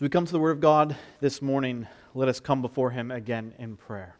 As we come to the Word of God this morning, let us come before Him again in prayer.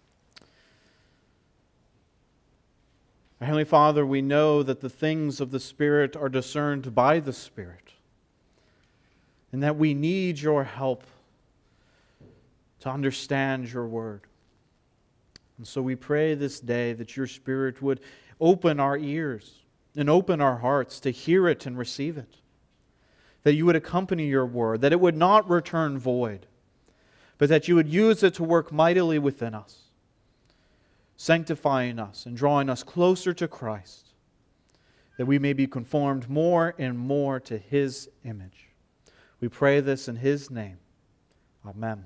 Our Heavenly Father, we know that the things of the Spirit are discerned by the Spirit, and that we need Your help to understand Your Word. And so we pray this day that Your Spirit would open our ears and open our hearts to hear it and receive it. That You would accompany Your Word, that it would not return void, but that You would use it to work mightily within us, sanctifying us and drawing us closer to Christ, that we may be conformed more and more to His image. We pray this in His name. Amen.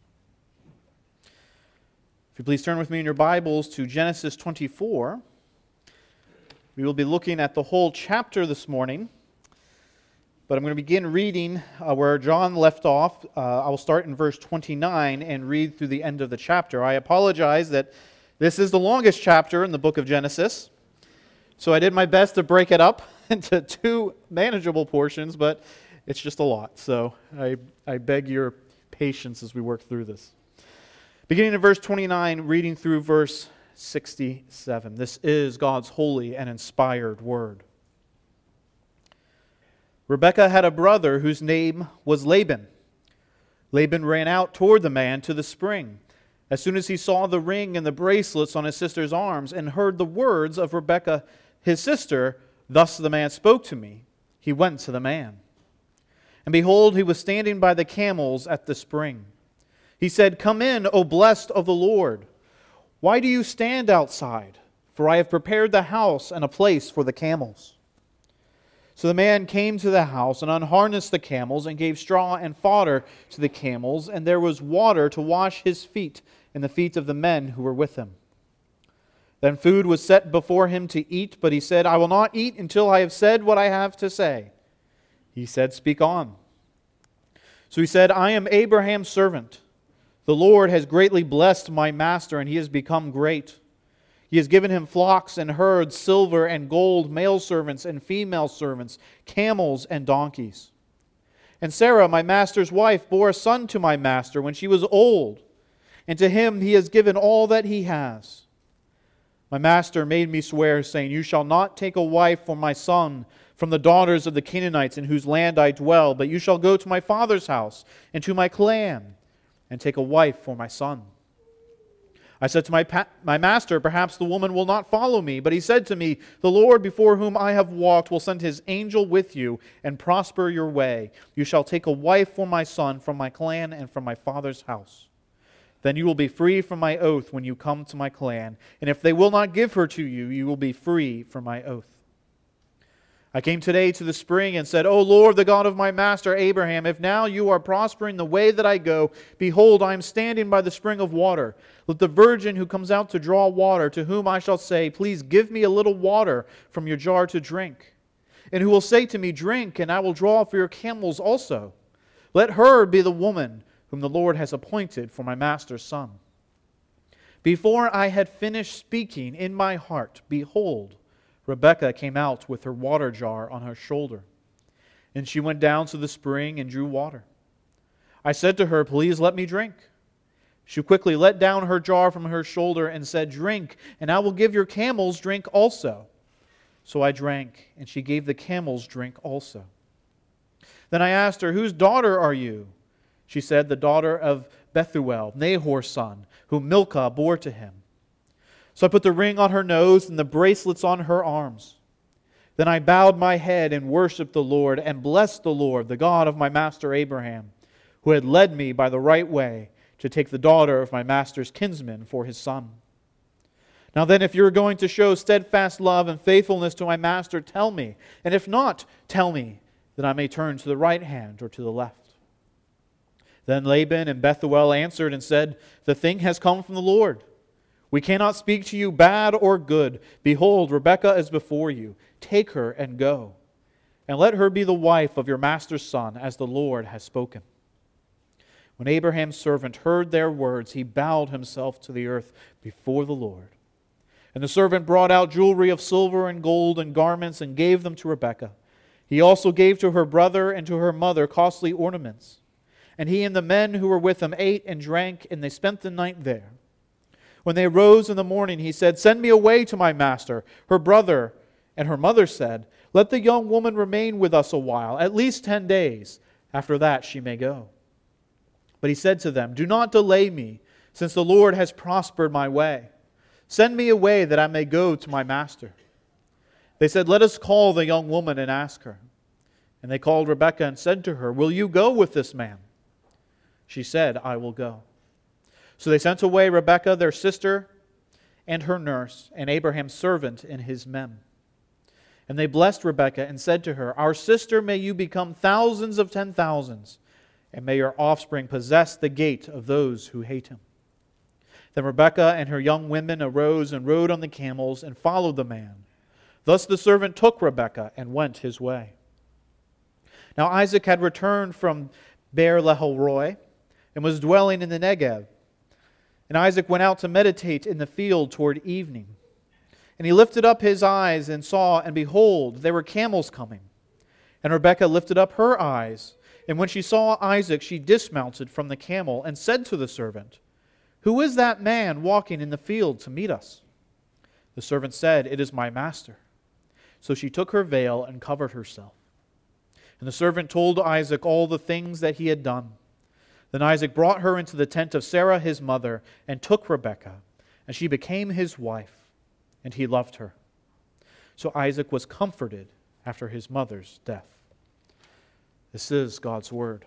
If you please turn with me in your Bibles to Genesis 24. We will be looking at the whole chapter this morning. But I'm going to begin reading where John left off. I will start in verse 29 and read through the end of the chapter. I apologize that this is the longest chapter in the book of Genesis. So I did my best to break it up into two manageable portions, but it's just a lot. So I beg your patience as we work through this. Beginning in verse 29, reading through verse 67. This is God's holy and inspired word. Rebekah had a brother whose name was Laban. Laban ran out toward the man to the spring, as soon as he saw the ring and the bracelets on his sister's arms, and heard the words of Rebekah, his sister, "Thus the man spoke to me." He went to the man. And behold, he was standing by the camels at the spring. He said, "Come in, O blessed of the Lord. Why do you stand outside? For I have prepared the house and a place for the camels." So the man came to the house and unharnessed the camels and gave straw and fodder to the camels, and there was water to wash his feet and the feet of the men who were with him. Then food was set before him to eat, but he said, "I will not eat until I have said what I have to say." He said, "Speak on." So he said, "I am Abraham's servant. The Lord has greatly blessed my master, and he has become great. He has given him flocks and herds, silver and gold, male servants and female servants, camels and donkeys. And Sarah, my master's wife, bore a son to my master when she was old, and to him he has given all that he has. My master made me swear, saying, 'You shall not take a wife for my son from the daughters of the Canaanites in whose land I dwell, but you shall go to my father's house and to my clan, and take a wife for my son.' I said to my master, 'Perhaps the woman will not follow me.' But he said to me, 'The Lord before whom I have walked will send his angel with you and prosper your way. You shall take a wife for my son from my clan and from my father's house. Then you will be free from my oath when you come to my clan. And if they will not give her to you, you will be free from my oath.' I came today to the spring and said, 'O Lord, the God of my master Abraham, if now you are prospering the way that I go, behold, I am standing by the spring of water. Let the virgin who comes out to draw water, to whom I shall say, Please give me a little water from your jar to drink. And who will say to me, Drink, and I will draw for your camels also. Let her be the woman whom the Lord has appointed for my master's son.' Before I had finished speaking in my heart, behold, Rebekah came out with her water jar on her shoulder. And she went down to the spring and drew water. I said to her, 'Please let me drink.' She quickly let down her jar from her shoulder and said, 'Drink, and I will give your camels drink also.' So I drank, and she gave the camels drink also. Then I asked her, 'Whose daughter are you?' She said, 'The daughter of Bethuel, Nahor's son, whom Milcah bore to him.' So I put the ring on her nose and the bracelets on her arms. Then I bowed my head and worshipped the Lord and blessed the Lord, the God of my master Abraham, who had led me by the right way to take the daughter of my master's kinsman for his son. Now then, if you are going to show steadfast love and faithfulness to my master, tell me. And if not, tell me, that I may turn to the right hand or to the left.' Then Laban and Bethuel answered and said, 'The thing has come from the Lord. We cannot speak to you bad or good. Behold, Rebekah is before you. Take her and go, and let her be the wife of your master's son, as the Lord has spoken.' When Abraham's servant heard their words, he bowed himself to the earth before the Lord. And the servant brought out jewelry of silver and gold and garments and gave them to Rebekah. He also gave to her brother and to her mother costly ornaments. And he and the men who were with him ate and drank, and they spent the night there. When they arose in the morning, he said, "Send me away to my master." Her brother and her mother said, "Let the young woman remain with us a while, at least 10 days. After that she may go." But he said to them, "Do not delay me, since the Lord has prospered my way. Send me away that I may go to my master." They said, "Let us call the young woman and ask her." And they called Rebekah and said to her, "Will you go with this man?" She said, "I will go." So they sent away Rebekah, their sister, and her nurse, and Abraham's servant and his men. And they blessed Rebekah and said to her, "Our sister, may you become thousands of 10,000s, and may your offspring possess the gate of those who hate him." Then Rebekah and her young women arose and rode on the camels and followed the man. Thus the servant took Rebekah and went his way. Now Isaac had returned from Beer-lahai-roi and was dwelling in the Negev. And Isaac went out to meditate in the field toward evening. And he lifted up his eyes and saw, and behold, there were camels coming. And Rebekah lifted up her eyes, and when she saw Isaac, she dismounted from the camel and said to the servant, "Who is that man walking in the field to meet us?" The servant said, "It is my master." So she took her veil and covered herself. And the servant told Isaac all the things that he had done. Then Isaac brought her into the tent of Sarah his mother, and took Rebekah, and she became his wife, and he loved her. So Isaac was comforted after his mother's death. This is God's word.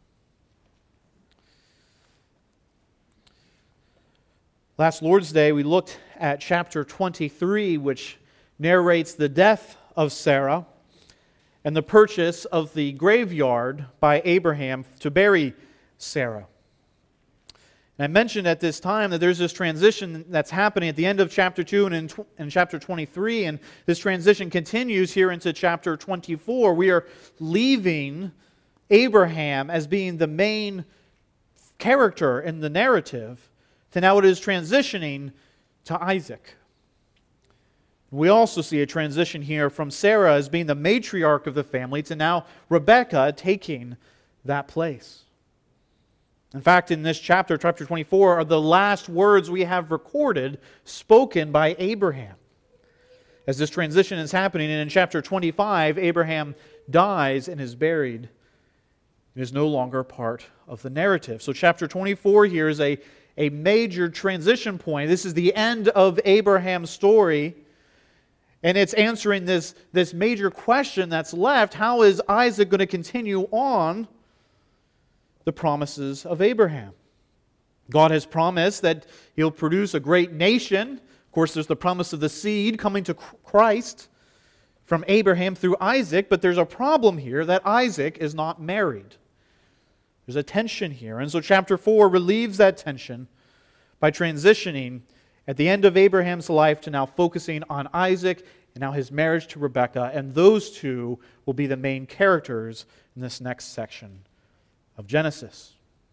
Last Lord's Day, we looked at chapter 23, which narrates the death of Sarah and the purchase of the graveyard by Abraham to bury Sarah. And I mentioned at this time that there's this transition that's happening at the end of chapter 2 and in chapter 23, and this transition continues here into chapter 24. We are leaving Abraham as being the main character in the narrative, to now it is transitioning to Isaac. We also see a transition here from Sarah as being the matriarch of the family to now Rebekah taking that place. In fact, in this chapter, chapter 24, are the last words we have recorded spoken by Abraham. As this transition is happening, and in chapter 25, Abraham dies and is buried. It is no longer part of the narrative. So chapter 24 here is a major transition point. This is the end of Abraham's story. And it's answering this major question that's left. How is Isaac going to continue on the promises of Abraham? God has promised that He'll produce a great nation. Of course, there's the promise of the seed coming to Christ from Abraham through Isaac, but there's a problem here that Isaac is not married. There's a tension here. And so chapter 4 relieves that tension by transitioning at the end of Abraham's life to now focusing on Isaac and now his marriage to Rebekah, and those two will be the main characters in this next section of Genesis.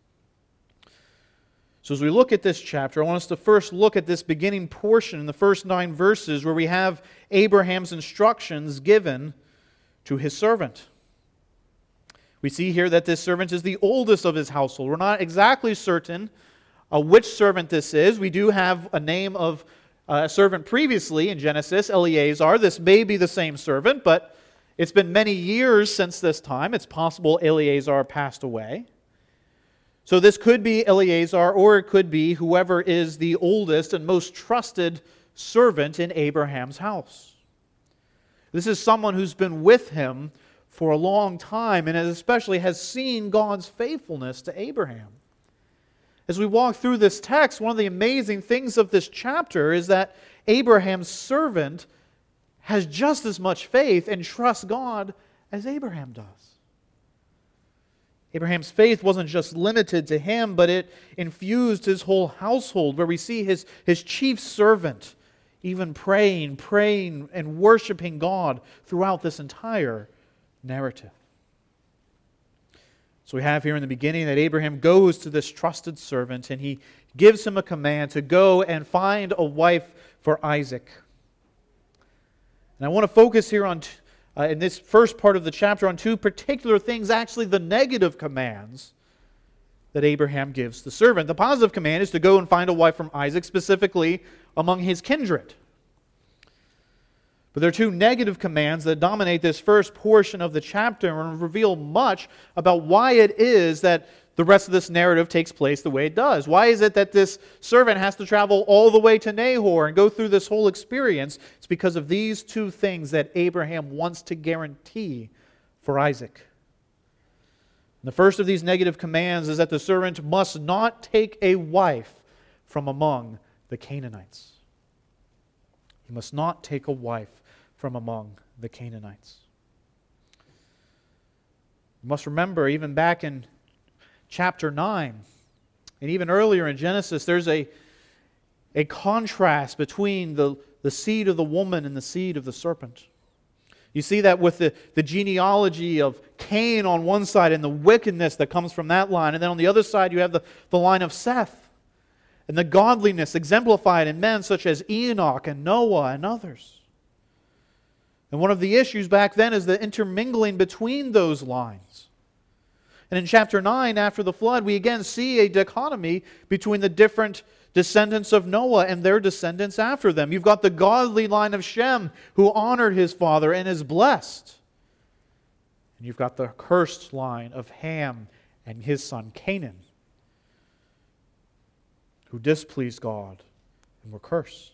So as we look at this chapter, I want us to first look at this beginning portion in the first 9 verses where we have Abraham's instructions given to his servant. We see here that this servant is the oldest of his household. We're not exactly certain which servant this is. We do have a name of a servant previously in Genesis, Eleazar. This may be the same servant, but it's been many years since this time. It's possible Eleazar passed away. So this could be Eleazar, or it could be whoever is the oldest and most trusted servant in Abraham's house. This is someone who's been with him for a long time and especially has seen God's faithfulness to Abraham. As we walk through this text, one of the amazing things of this chapter is that Abraham's servant has just as much faith and trusts God as Abraham does. Abraham's faith wasn't just limited to him, but it infused his whole household, where we see his chief servant even praying, and worshiping God throughout this entire narrative. So we have here in the beginning that Abraham goes to this trusted servant and he gives him a command to go and find a wife for Isaac. And I want to focus here on, in this first part of the chapter, on 2 particular things, actually the negative commands that Abraham gives the servant. The positive command is to go and find a wife from Isaac, specifically among his kindred. But there are two negative commands that dominate this first portion of the chapter and reveal much about why it is that the rest of this narrative takes place the way it does. Why is it that this servant has to travel all the way to Nahor and go through this whole experience? It's because of these two things that Abraham wants to guarantee for Isaac. And the first of these negative commands is that the servant must not take a wife from among the Canaanites. He must not take a wife from among the Canaanites. You must remember, even back in chapter 9, and even earlier in Genesis, there's a contrast between the seed of the woman and the seed of the serpent. You see that with the genealogy of Cain on one side and the wickedness that comes from that line. And then on the other side you have the line of Seth and the godliness exemplified in men such as Enoch and Noah and others. And one of the issues back then is the intermingling between those lines. And in chapter 9, after the flood, we again see a dichotomy between the different descendants of Noah and their descendants after them. You've got the godly line of Shem, who honored his father and is blessed. And you've got the cursed line of Ham and his son Canaan, who displeased God and were cursed.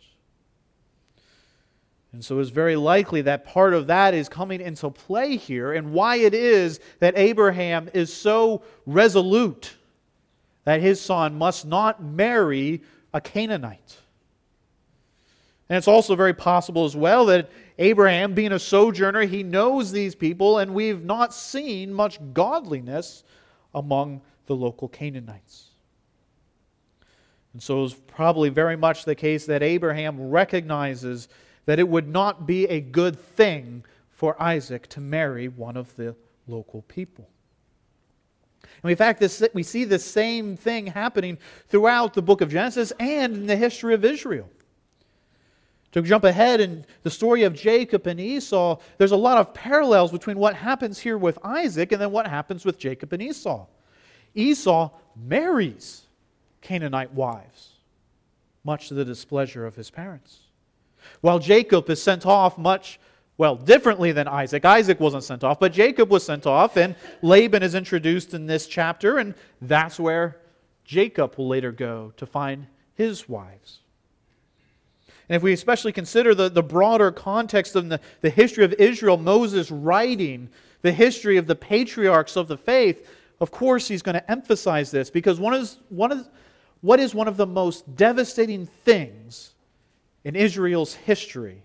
And so it's very likely that part of that is coming into play here, and why it is that Abraham is so resolute that his son must not marry a Canaanite. And it's also very possible as well that Abraham, being a sojourner, he knows these people, and we've not seen much godliness among the local Canaanites. And so it's probably very much the case that Abraham recognizes that it would not be a good thing for Isaac to marry one of the local people. And in fact, we see the same thing happening throughout the book of Genesis and in the history of Israel. To jump ahead in the story of Jacob and Esau, there's a lot of parallels between what happens here with Isaac and then what happens with Jacob and Esau. Esau marries Canaanite wives, much to the displeasure of his parents. While Jacob is sent off differently than Isaac. Isaac wasn't sent off, but Jacob was sent off, and Laban is introduced in this chapter, and that's where Jacob will later go to find his wives. And if we especially consider the broader context of the history of Israel, Moses writing the history of the patriarchs of the faith, of course he's going to emphasize this, because what is one of the most devastating things in Israel's history?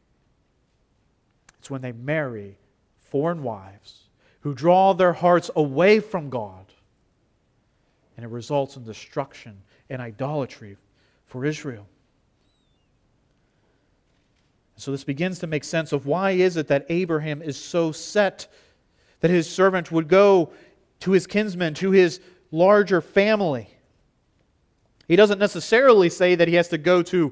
It's when they marry foreign wives who draw their hearts away from God, and it results in destruction and idolatry for Israel. So this begins to make sense of why is it that Abraham is so set that his servant would go to his kinsmen, to his larger family. He doesn't necessarily say that he has to go to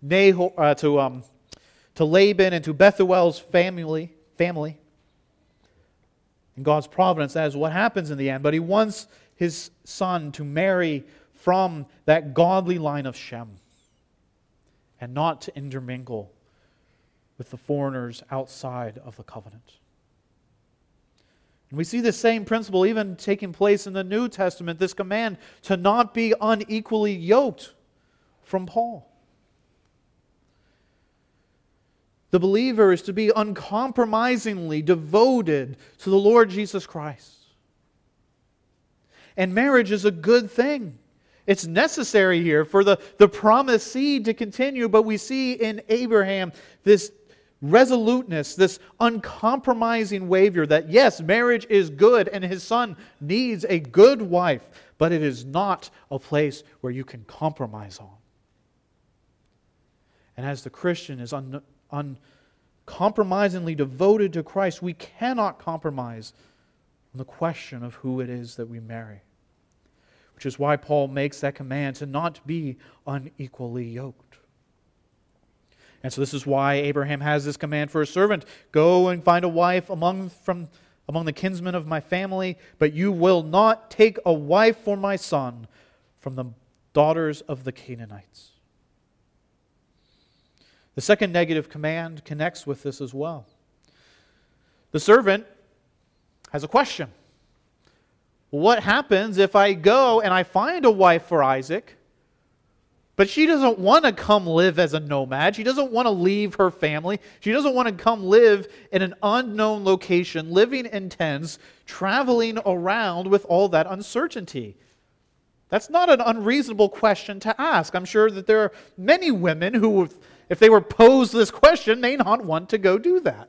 Laban and to Bethuel's family. In God's providence, that is what happens in the end. But he wants his son to marry from that godly line of Shem and not to intermingle with the foreigners outside of the covenant. And we see the same principle even taking place in the New Testament, this command to not be unequally yoked from Paul. The believer is to be uncompromisingly devoted to the Lord Jesus Christ. And marriage is a good thing. It's necessary here for the promised seed to continue, but we see in Abraham this resoluteness, this uncompromising waver that yes, marriage is good and his son needs a good wife, but it is not a place where you can compromise on. And as the Christian is uncompromisingly devoted to Christ, we cannot compromise on the question of who it is that we marry. Which is why Paul makes that command to not be unequally yoked. And so this is why Abraham has this command for his servant. Go and find a wife from among the kinsmen of my family, but you will not take a wife for my son from the daughters of the Canaanites. The second negative command connects with this as well. The servant has a question. What happens if I go and I find a wife for Isaac, but she doesn't want to come live as a nomad? She doesn't want to leave her family. She doesn't want to come live in an unknown location, living in tents, traveling around with all that uncertainty. That's not an unreasonable question to ask. I'm sure that there are many women who, if they were posed this question, may not want to go do that.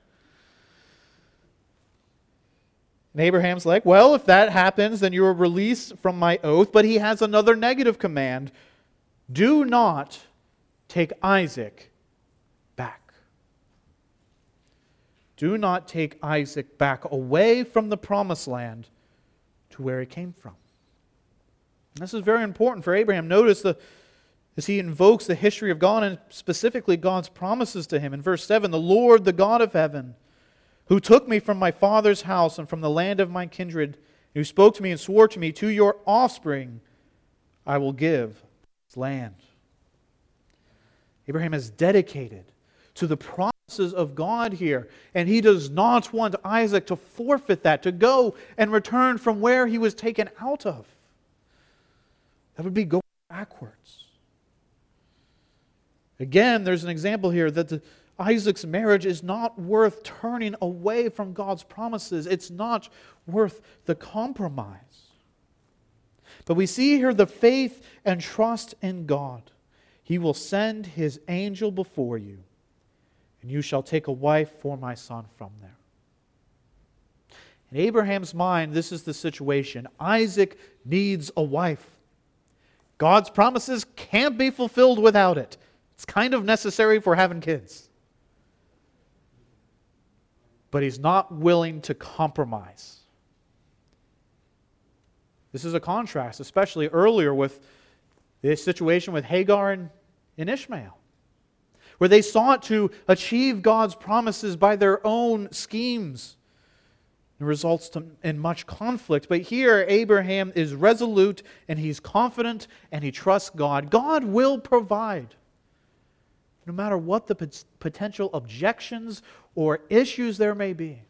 And Abraham's like, well, if that happens, then you are released from my oath. But he has another negative command. Do not take Isaac back. Do not take Isaac back away from the promised land to where he came from. And this is very important for Abraham. Notice as he invokes the history of God and specifically God's promises to him. In verse 7, the Lord, the God of heaven, who took me from my father's house and from the land of my kindred, who spoke to me and swore to me, to your offspring I will give this land. Abraham is dedicated to the promises of God here, and he does not want Isaac to forfeit that, to go and return from where he was taken out of. That would be going backwards. Again, there's an example here that Isaac's marriage is not worth turning away from God's promises. It's not worth the compromise. But we see here the faith and trust in God. He will send His angel before you, and you shall take a wife for my son from there. In Abraham's mind, this is the situation. Isaac needs a wife. God's promises can't be fulfilled without it. It's kind of necessary for having kids. But he's not willing to compromise. This is a contrast, especially earlier with this situation with Hagar and Ishmael, where they sought to achieve God's promises by their own schemes. It results in much conflict. But here, Abraham is resolute, and he's confident, and he trusts God. God will provide. No matter what the potential objections or issues there may be,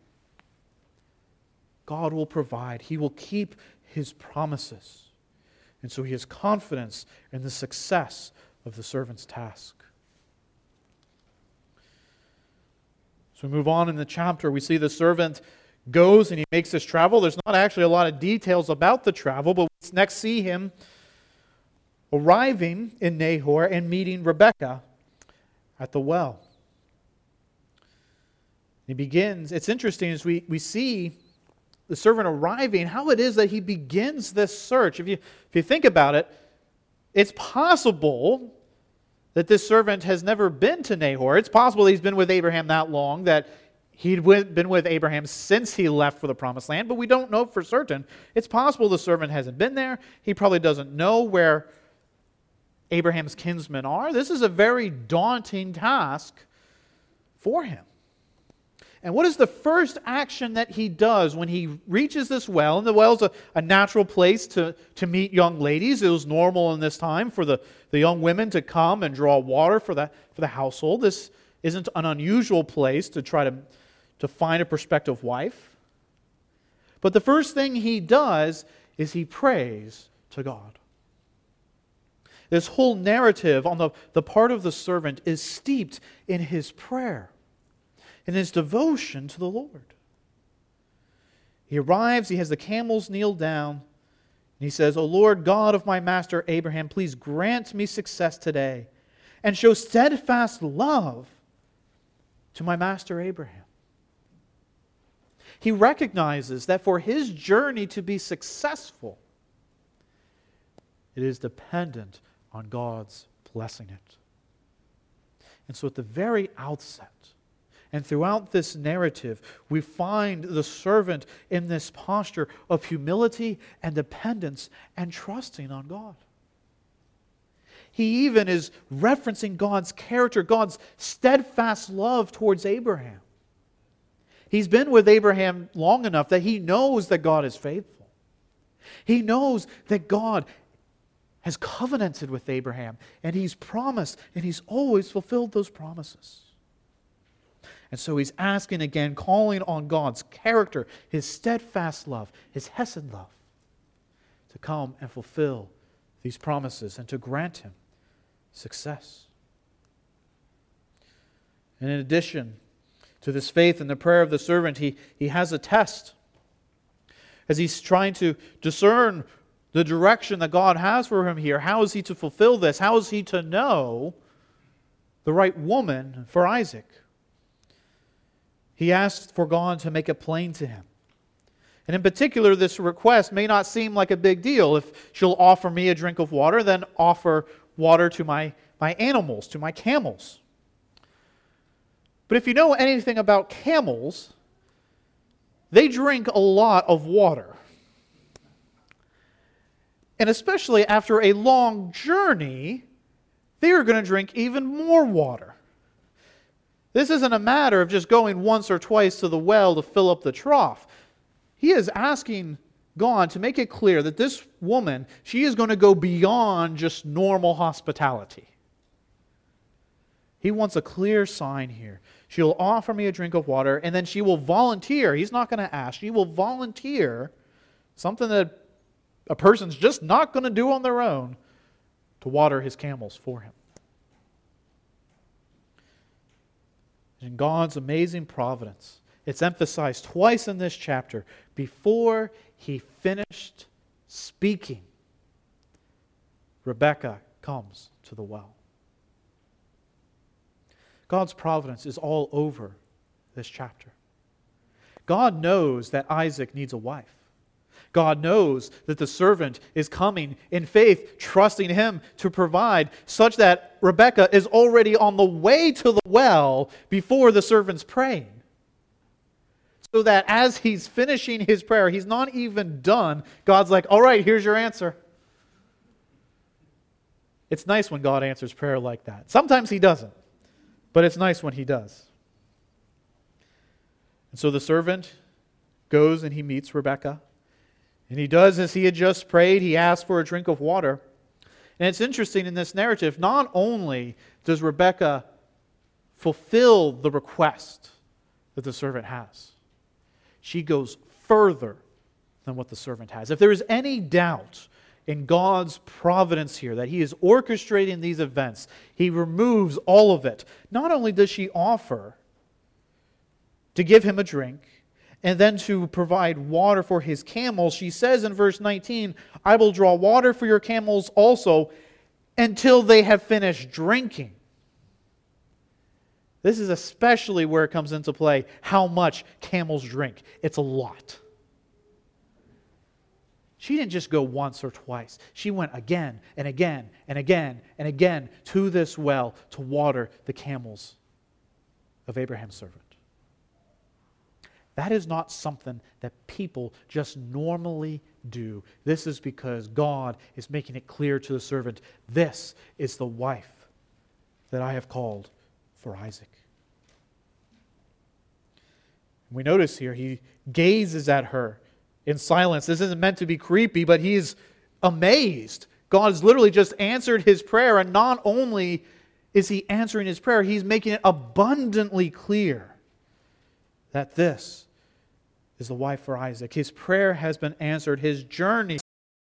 God will provide. He will keep His promises. And so he has confidence in the success of the servant's task. So we move on in the chapter. We see the servant goes and he makes this travel. There's not actually a lot of details about the travel, but we next see him arriving in Nahor and meeting Rebekah at the well. He begins, it's interesting as we see the servant arriving, how it is that he begins this search. If you think about it, it's possible that this servant has never been to Nahor. It's possible that he's been with Abraham that long, that he'd been with Abraham since he left for the promised land, but we don't know for certain. It's possible the servant hasn't been there. He probably doesn't know where Abraham's kinsmen are. This is a very daunting task for him. And what is the first action that he does when he reaches this well? And the well's a natural place to meet young ladies. It was normal in this time for the young women to come and draw water for the household. This isn't an unusual place to try to find a prospective wife. But the first thing he does is he prays to God. This whole narrative on the part of the servant is steeped in his prayer, in his devotion to the Lord. He arrives, he has the camels kneel down, and he says, O Lord God of my master Abraham, please grant me success today and show steadfast love to my master Abraham. He recognizes that for his journey to be successful, it is dependent on God's blessing it. And so at the very outset, and throughout this narrative, we find the servant in this posture of humility and dependence and trusting on God. He even is referencing God's character, God's steadfast love towards Abraham. He's been with Abraham long enough that he knows that God is faithful. He knows that God has covenanted with Abraham, and He's promised, and He's always fulfilled those promises. And so he's asking again, calling on God's character, His steadfast love, His hesed love, to come and fulfill these promises and to grant him success. And in addition to this faith and the prayer of the servant, he has a test. As he's trying to discern the direction that God has for him here, how is he to fulfill this? How is he to know the right woman for Isaac? He asked for God to make it plain to him. And in particular, this request may not seem like a big deal. If she'll offer me a drink of water, then offer water to my animals, to my camels. But if you know anything about camels, they drink a lot of water. And especially after a long journey, they are going to drink even more water. This isn't a matter of just going once or twice to the well to fill up the trough. He is asking God to make it clear that this woman, she is going to go beyond just normal hospitality. He wants a clear sign here. She'll offer me a drink of water, and then she will volunteer. He's not going to ask. She will volunteer something that a person's just not going to do on their own to water his camels for him. In God's amazing providence, it's emphasized twice in this chapter. Before he finished speaking, Rebekah comes to the well. God's providence is all over this chapter. God knows that Isaac needs a wife. God knows that the servant is coming in faith, trusting him to provide, such that Rebekah is already on the way to the well before the servant's praying. So that as he's finishing his prayer, he's not even done. God's like, all right, here's your answer. It's nice when God answers prayer like that. Sometimes he doesn't, but it's nice when he does. And so the servant goes and he meets Rebekah. And he does as he had just prayed. He asks for a drink of water. And it's interesting in this narrative, not only does Rebekah fulfill the request that the servant has, she goes further than what the servant has. If there is any doubt in God's providence here, that He is orchestrating these events, He removes all of it. Not only does she offer to give him a drink, and then to provide water for his camels, she says in verse 19, I will draw water for your camels also until they have finished drinking. This is especially where it comes into play how much camels drink. It's a lot. She didn't just go once or twice. She went again and again and again and again to this well to water the camels of Abraham's servant. That is not something that people just normally do. This is because God is making it clear to the servant, this is the wife that I have called for Isaac. We notice here, he gazes at her in silence. This isn't meant to be creepy, but he's amazed. God has literally just answered his prayer, and not only is he answering his prayer, he's making it abundantly clear that this is the wife for Isaac. His prayer has been answered. His journey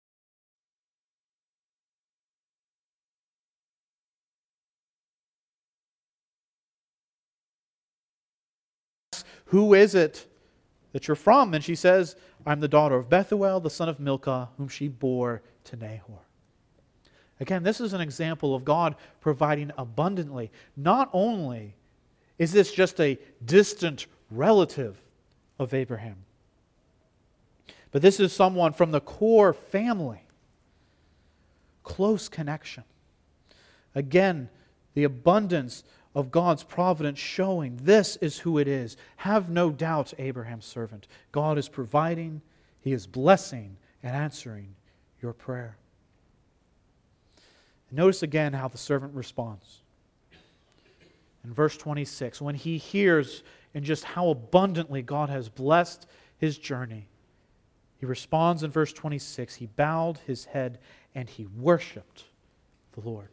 who is it that you're from? And she says, I'm the daughter of Bethuel, the son of Milcah, whom she bore to Nahor. Again, this is an example of God providing abundantly. Not only is this just a distant relative of Abraham, but this is someone from the core family. Close connection. Again, the abundance of God's providence showing this is who it is. Have no doubt, Abraham's servant. God is providing, He is blessing and answering your prayer. Notice again how the servant responds. In verse 26, when he hears in just how abundantly God has blessed his journey, he responds in verse 26, he bowed his head and he worshiped the Lord.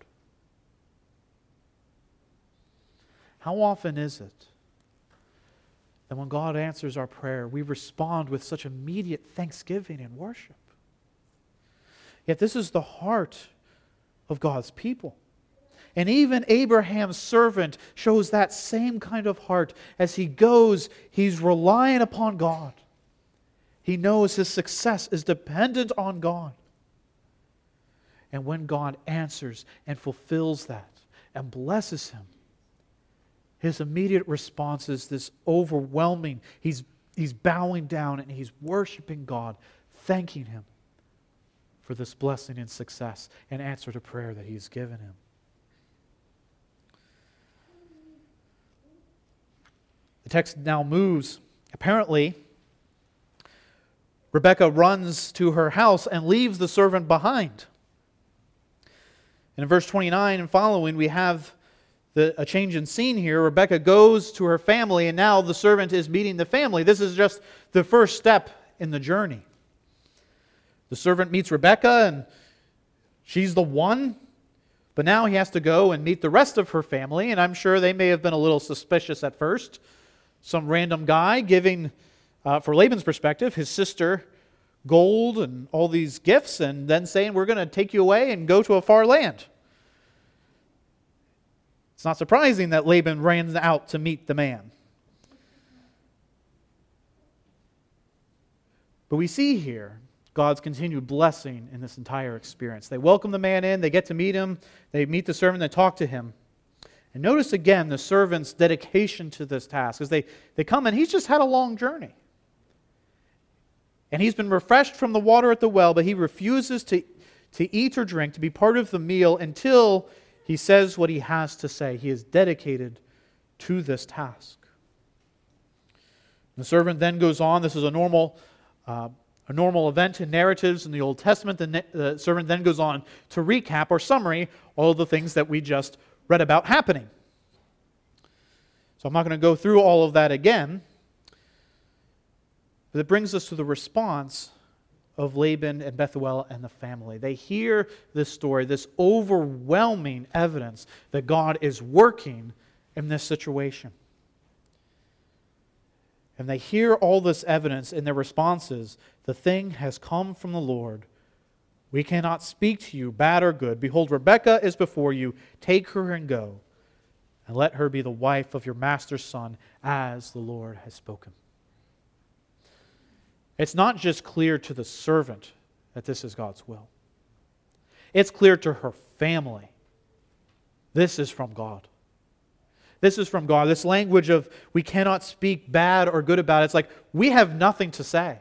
How often is it that when God answers our prayer, we respond with such immediate thanksgiving and worship? Yet this is the heart of God's people. And even Abraham's servant shows that same kind of heart. As he goes, he's relying upon God. He knows his success is dependent on God. And when God answers and fulfills that and blesses him, his immediate response is this overwhelming. He's bowing down and he's worshiping God, thanking him for this blessing and success and answer to prayer that he's given him. The text now moves. Apparently, Rebekah runs to her house and leaves the servant behind. And in verse 29 and following, we have a change in scene here. Rebekah goes to her family, and now the servant is meeting the family. This is just the first step in the journey. The servant meets Rebekah, and she's the one. But now he has to go and meet the rest of her family, and I'm sure they may have been a little suspicious at first. Some random guy giving, for Laban's perspective, his sister gold and all these gifts, and then saying, we're going to take you away and go to a far land. It's not surprising that Laban ran out to meet the man. But we see here God's continued blessing in this entire experience. They welcome the man in, they get to meet him, they meet the servant, they talk to him. And notice again the servant's dedication to this task. As they come in, he's just had a long journey. And he's been refreshed from the water at the well, but he refuses to eat or drink, to be part of the meal until he says what he has to say. He is dedicated to this task. The servant then goes on. This is a normal event in narratives in the Old Testament. The servant then goes on to recap or summary all of the things that we just read about happening. So I'm not going to go through all of that again. But it brings us to the response of Laban and Bethuel and the family. They hear this story, this overwhelming evidence that God is working in this situation. And they hear all this evidence, and their response is, the thing has come from the Lord. We cannot speak to you, bad or good. Behold, Rebekah is before you. Take her and go, and let her be the wife of your master's son, as the Lord has spoken. It's not just clear to the servant that this is God's will. It's clear to her family. This is from God. This is from God. This language of we cannot speak bad or good about it. It's like we have nothing to say.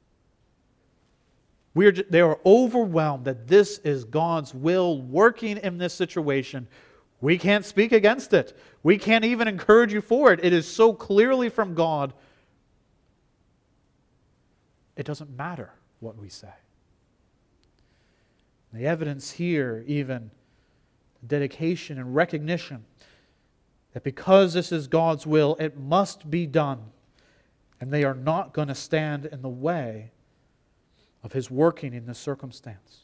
They are overwhelmed that this is God's will working in this situation. We can't speak against it. We can't even encourage you for it. It is so clearly from God. It doesn't matter what we say. The evidence here, even dedication and recognition that because this is God's will, it must be done. And they are not going to stand in the way of His working in this circumstance.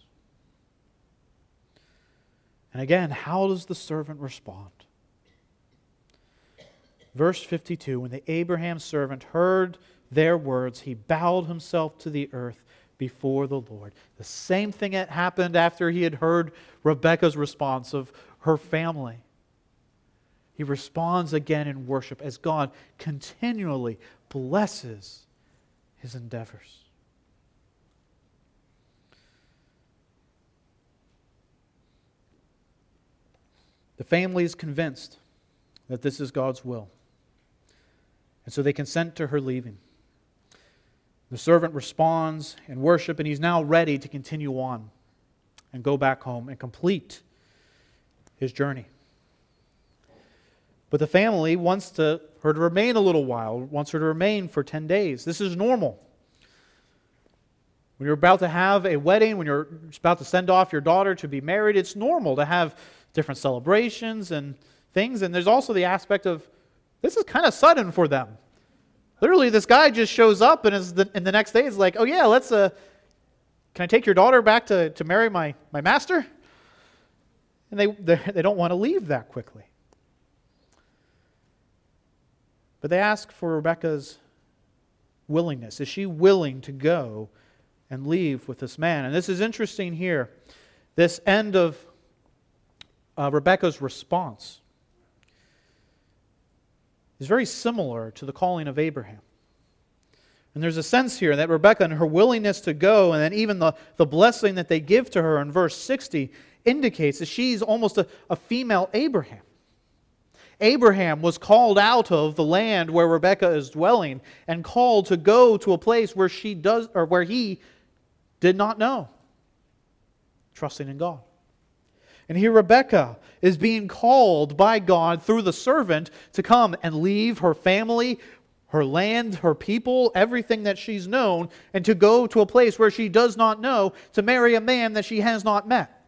And again, how does the servant respond? Verse 52, when the Abraham's servant heard their words, he bowed himself to the earth before the Lord. The same thing that happened after he had heard Rebekah's response of her family. He responds again in worship as God continually blesses his endeavors. The family is convinced that this is God's will. And so they consent to her leaving. The servant responds in worship, and he's now ready to continue on and go back home and complete his journey. But the family wants her to remain a little while, wants her to remain for 10 days. This is normal. When you're about to have a wedding, when you're about to send off your daughter to be married, it's normal to have different celebrations and things. And there's also the aspect of, this is kind of sudden for them. Literally, this guy just shows up and the next day is like, oh yeah, can I take your daughter back to marry my master? And they don't want to leave that quickly. But they ask for Rebekah's willingness. Is she willing to go and leave with this man? And this is interesting here. This end of Rebekah's response is very similar to the calling of Abraham. And there's a sense here that Rebekah and her willingness to go, and then even the blessing that they give to her in verse 60 indicates that she's almost a female Abraham. Abraham was called out of the land where Rebekah is dwelling and called to go to a place where he did not know, trusting in God. And here Rebekah is being called by God through the servant to come and leave her family, her land, her people, everything that she's known, and to go to a place where she does not know, to marry a man that she has not met.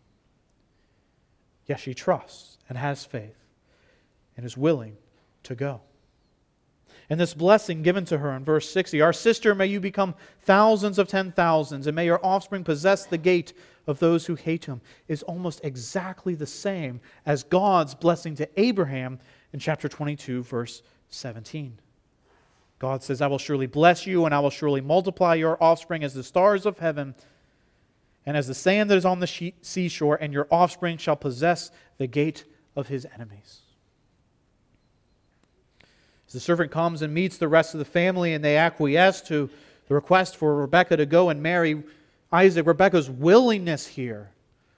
Yet she trusts and has faith and is willing to go. And this blessing given to her in verse 60, our sister, may you become thousands of 10,000s, and may your offspring possess the gate of those who hate him, is almost exactly the same as God's blessing to Abraham in chapter 22, verse 17. God says, I will surely bless you, and I will surely multiply your offspring as the stars of heaven, and as the sand that is on the seashore, and your offspring shall possess the gate of his enemies. As the servant comes and meets the rest of the family, and they acquiesce to the request for Rebekah to go and marry Isaac, Rebekah's willingness here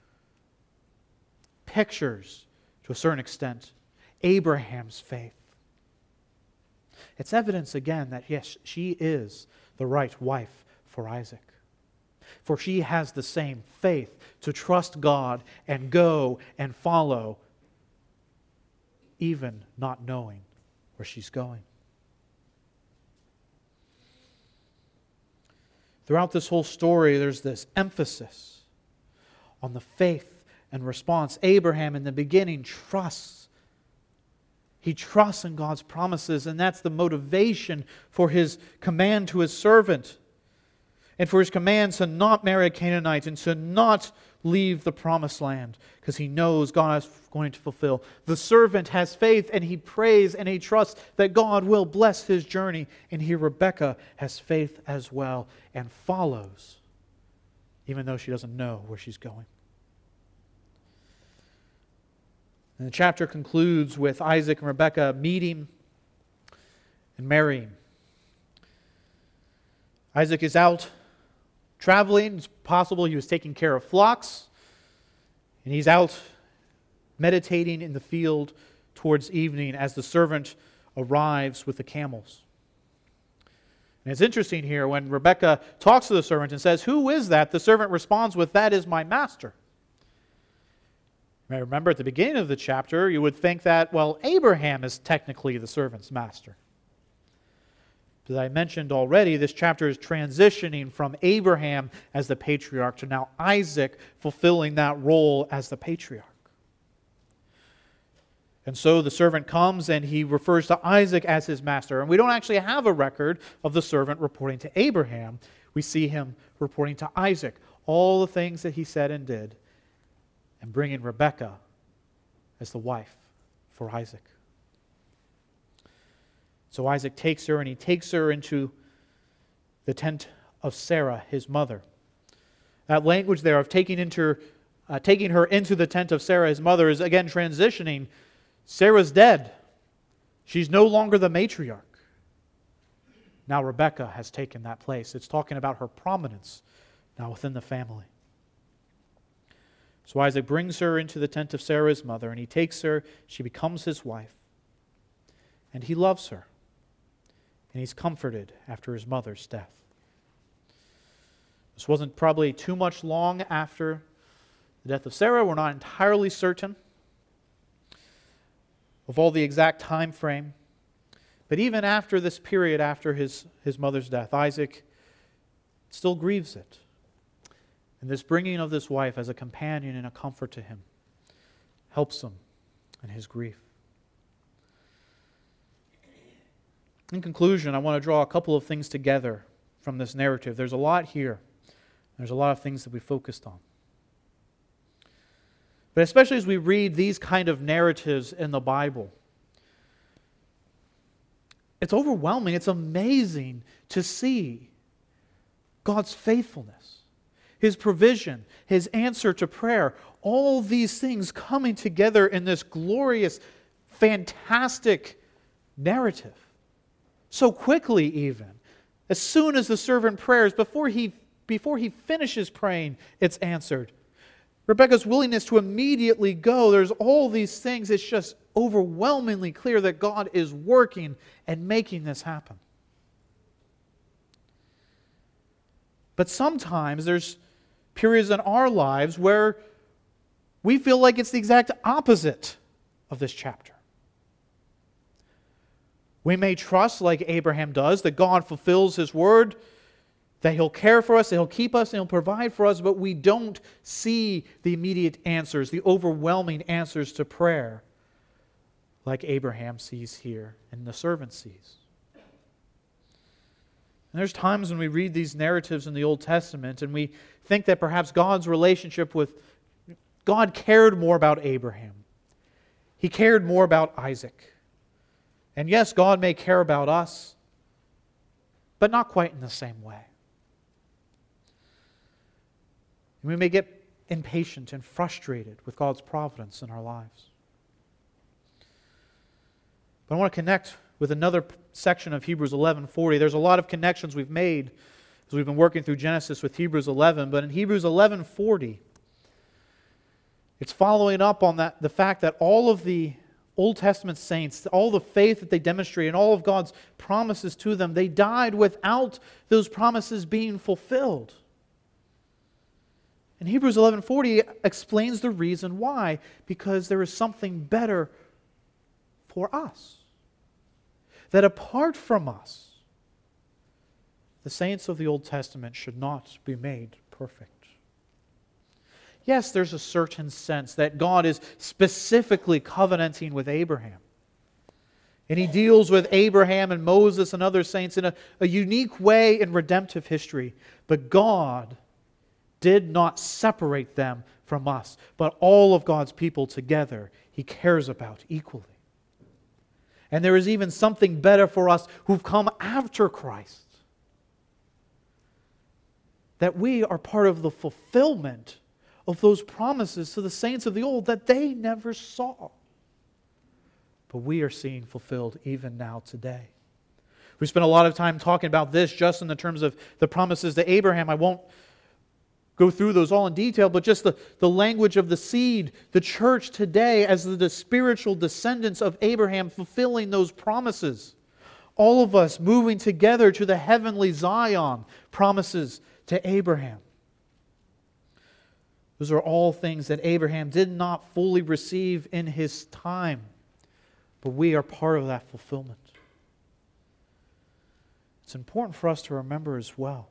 pictures, to a certain extent, Abraham's faith. It's evidence again that, yes, she is the right wife for Isaac. For she has the same faith to trust God and go and follow, even not knowing where she's going. Throughout this whole story, there's this emphasis on the faith and response. Abraham, in the beginning, trusts. He trusts in God's promises, and that's the motivation for his command to his servant, and for his command to not marry a Canaanite and to not leave the promised land, because he knows God is going to fulfill. The servant has faith, and he prays and he trusts that God will bless his journey. And here Rebekah has faith as well and follows, even though she doesn't know where she's going. And the chapter concludes with Isaac and Rebekah meeting and marrying. Isaac is out traveling. It's possible he was taking care of flocks. And he's out meditating in the field towards evening as the servant arrives with the camels. And it's interesting here when Rebekah talks to the servant and says, "Who is that?" The servant responds with, "That is my master." You may remember at the beginning of the chapter, you would think that, well, Abraham is technically the servant's master. As I mentioned already, this chapter is transitioning from Abraham as the patriarch to now Isaac fulfilling that role as the patriarch. And so the servant comes and he refers to Isaac as his master. And we don't actually have a record of the servant reporting to Abraham. We see him reporting to Isaac all the things that he said and did, and bringing Rebekah as the wife for Isaac. So Isaac takes her, and he takes her into the tent of Sarah, his mother. That language there of taking her into the tent of Sarah, his mother, is again transitioning. Sarah's dead. She's no longer the matriarch. Now Rebekah has taken that place. It's talking about her prominence now within the family. So Isaac brings her into the tent of Sarah, his mother, and he takes her. She becomes his wife. And he loves her. And he's comforted after his mother's death. This wasn't probably too much long after the death of Sarah. We're not entirely certain of all the exact time frame. But even after this period, after his mother's death, Isaac still grieves it. And this bringing of this wife as a companion and a comfort to him helps him and his grief. In conclusion, I want to draw a couple of things together from this narrative. There's a lot here. There's a lot of things that we focused on. But especially as we read these kind of narratives in the Bible, it's overwhelming. It's amazing to see God's faithfulness, His provision, His answer to prayer, all these things coming together in this glorious, fantastic narrative. So quickly even. As soon as the servant prays, before he finishes praying, it's answered. Rebekah's willingness to immediately go, there's all these things. It's just overwhelmingly clear that God is working and making this happen. But sometimes there's periods in our lives where we feel like it's the exact opposite of this chapter. We may trust, like Abraham does, that God fulfills His word, that He'll care for us, that He'll keep us, and He'll provide for us, but we don't see the immediate answers, the overwhelming answers to prayer, like Abraham sees here and the servant sees. And there's times when we read these narratives in the Old Testament and we think that perhaps God cared more about Abraham. He cared more about Isaac. And yes, God may care about us, but not quite in the same way. And we may get impatient and frustrated with God's providence in our lives. But I want to connect with another section of Hebrews 11:40. There's a lot of connections we've made as we've been working through Genesis with Hebrews 11, but in Hebrews 11:40, it's following up on the fact that all of the Old Testament saints, all the faith that they demonstrate and all of God's promises to them, they died without those promises being fulfilled. And Hebrews 11:40 explains the reason why, because there is something better for us. That apart from us, the saints of the Old Testament should not be made perfect. Yes, there's a certain sense that God is specifically covenanting with Abraham. And He deals with Abraham and Moses and other saints in a unique way in redemptive history. But God did not separate them from us, but all of God's people together He cares about equally. And there is even something better for us who've come after Christ. That we are part of the fulfillment of those promises to the saints of the old that they never saw. But we are seeing fulfilled even now today. We spent a lot of time talking about this just in the terms of the promises to Abraham. I won't go through those all in detail, but just the language of the seed, the church today as the spiritual descendants of Abraham fulfilling those promises. All of us moving together to the heavenly Zion promises to Abraham. Those are all things that Abraham did not fully receive in his time, but we are part of that fulfillment. It's important for us to remember as well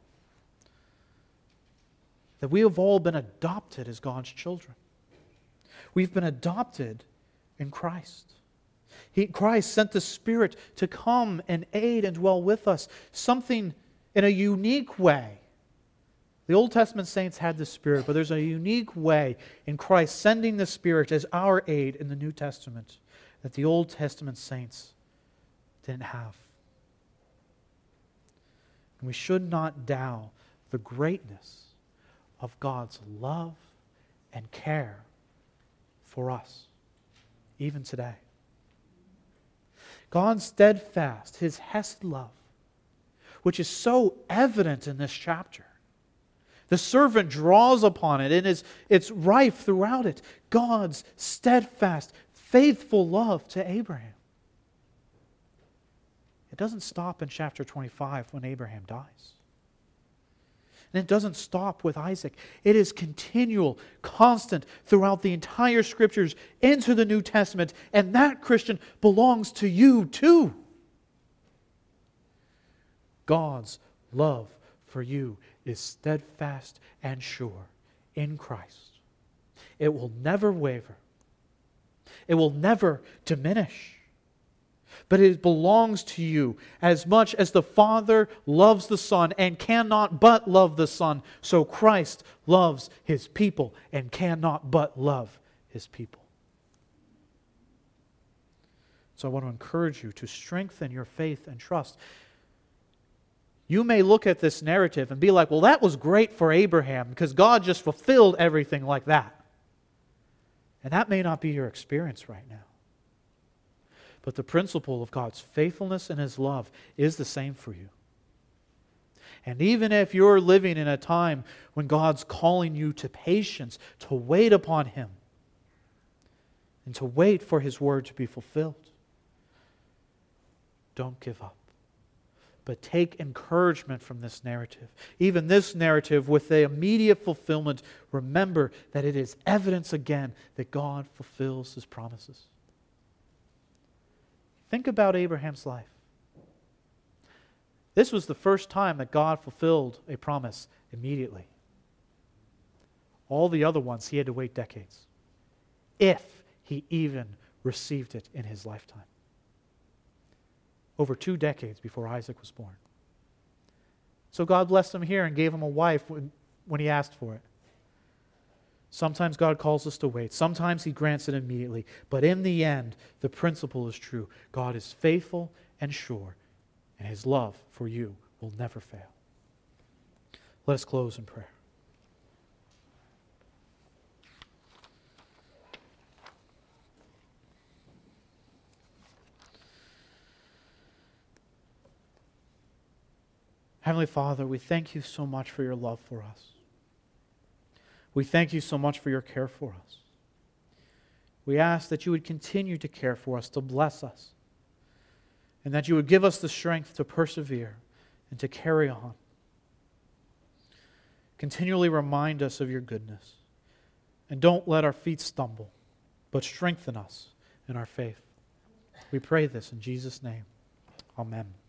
that we have all been adopted as God's children. We've been adopted in Christ. Christ sent the Spirit to come and aid and dwell with us, something in a unique way. The Old Testament saints had the Spirit, but there's a unique way in Christ sending the Spirit as our aid in the New Testament that the Old Testament saints didn't have. And we should not doubt the greatness of God's love and care for us, even today. God's steadfast, His hesed love, which is so evident in this chapter. The servant draws upon it, and it's rife throughout it. God's steadfast, faithful love to Abraham. It doesn't stop in chapter 25 when Abraham dies. And it doesn't stop with Isaac. It is continual, constant throughout the entire Scriptures into the New Testament. And that, Christian, belongs to you too. God's love for you is steadfast and sure in Christ. It will never waver. It will never diminish. But it belongs to you as much as the Father loves the Son and cannot but love the Son, so Christ loves His people and cannot but love His people. So I want to encourage you to strengthen your faith and trust. You may look at this narrative and be like, well, that was great for Abraham because God just fulfilled everything like that. And that may not be your experience right now. But the principle of God's faithfulness and His love is the same for you. And even if you're living in a time when God's calling you to patience, to wait upon Him, and to wait for His word to be fulfilled, don't give up. But take encouragement from this narrative. Even this narrative with the immediate fulfillment, remember that it is evidence again that God fulfills His promises. Think about Abraham's life. This was the first time that God fulfilled a promise immediately. All the other ones, he had to wait decades, if he even received it in his lifetime. Over 2 decades before Isaac was born. So God blessed him here and gave him a wife when he asked for it. Sometimes God calls us to wait. Sometimes He grants it immediately. But in the end, the principle is true. God is faithful and sure, and His love for you will never fail. Let us close in prayer. Heavenly Father, we thank You so much for Your love for us. We thank You so much for Your care for us. We ask that You would continue to care for us, to bless us, and that You would give us the strength to persevere and to carry on. Continually remind us of Your goodness, and don't let our feet stumble, but strengthen us in our faith. We pray this in Jesus' name. Amen.